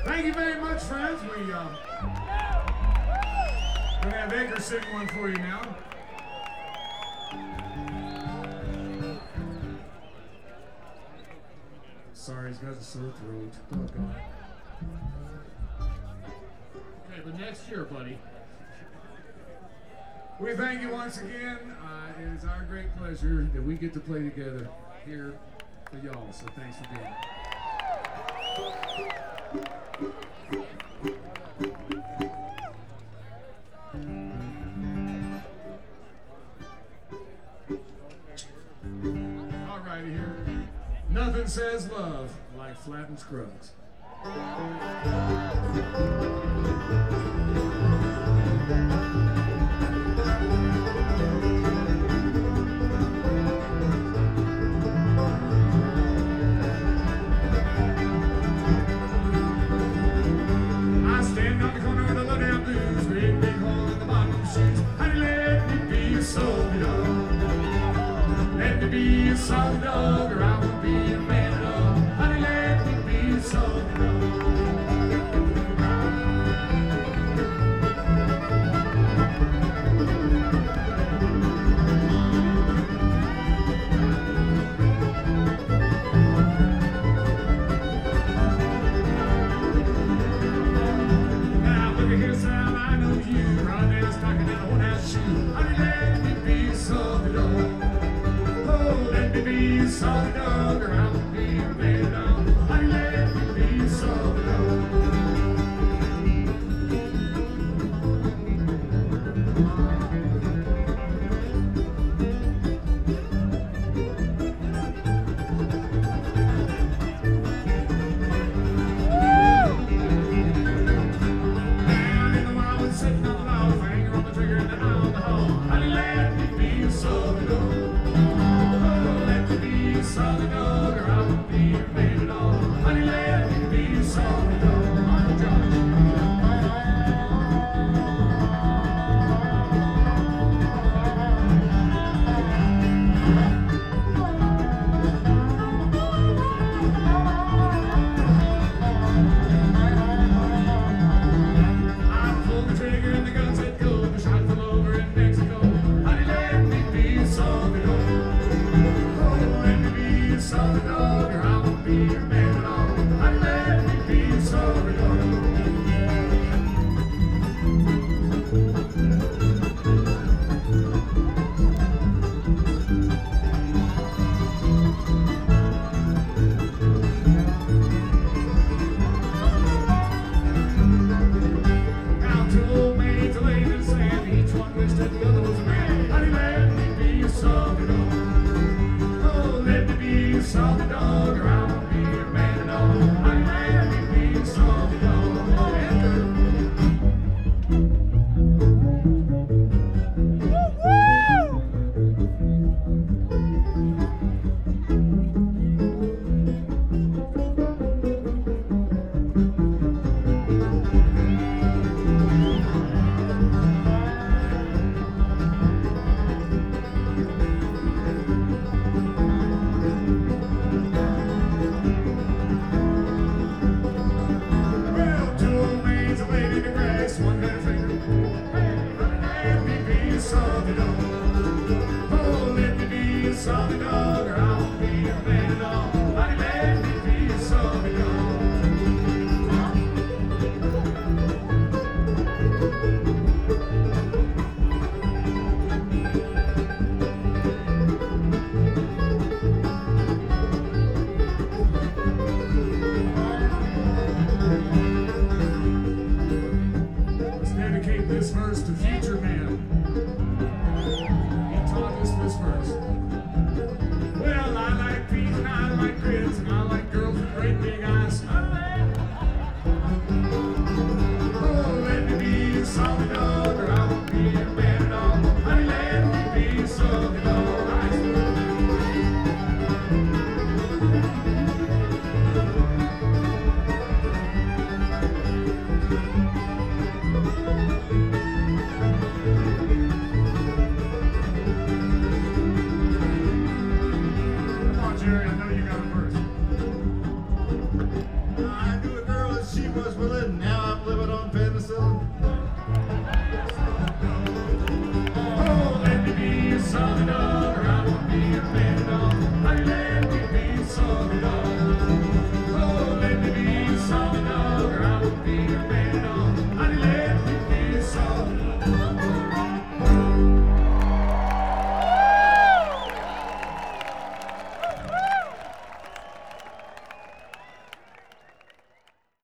Thank you very much, friends. We're gonna have Edgar sing one for you now. Sorry, he's got a sore throat. Oh, God. Okay, but next year, buddy. We thank you once again. It is our great pleasure that we get to play together here for y'all. So thanks for being here. All righty here. Nothing says love like Flatt and Scruggs. I stand on the corner with a low down blues, great big hole in the bottom of my shoes. Honey, let me be a soul dog. Let me be a soul dog, or I won't be a man at all. Honey, let me be a soul dog. was willing, now